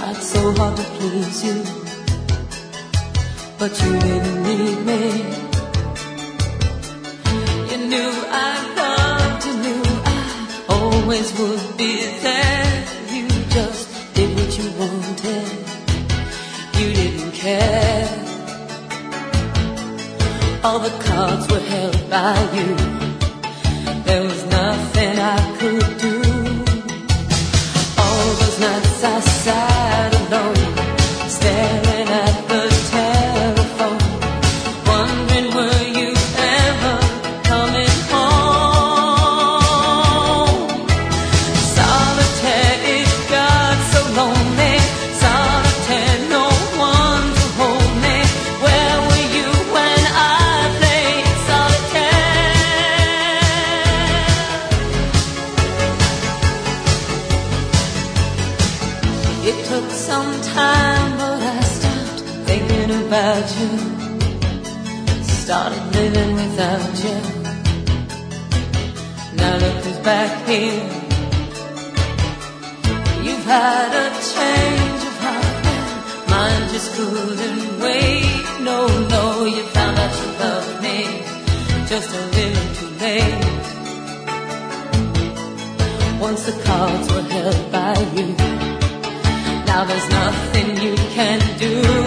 tried so hard to please you, but you didn't need me. You knew I loved, you knew I always would be there. You just did what you wanted, you didn't care. All the cards were held by you, there was nothing I could do. All those nights I sat alone, staring at the telephone, wondering were you ever coming home. Solitaire, it got so lonely. Solitaire, no one to hold me. Where were you when I played solitaire? It took some time, but I stopped thinking about you. Started living without you. Now look who's back here. You've had a change of heart, mine just couldn't wait. No, no, you found out you loved me just a little too late. Once the cards were held by you, now there's nothing you can do.